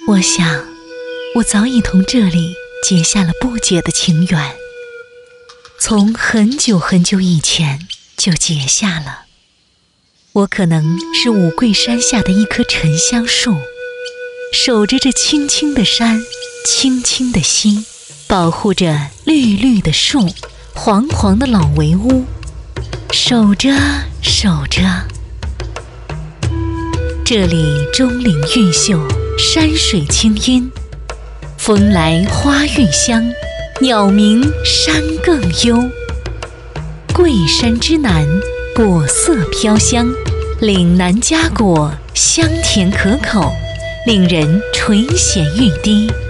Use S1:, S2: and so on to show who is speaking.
S1: 我想，我早已同这里结下了不解的情缘，从很久很久以前就结下了。我可能是五桂山下的一棵沉香树，守着这青青的山，青青的溪，保护着绿绿的树，黄黄的老围屋，守着守着。这里钟灵毓秀，山水清音，风来花韵香，鸟鸣山更幽。桂山之南，果色飘香，岭南佳果香甜可口，令人垂涎欲滴。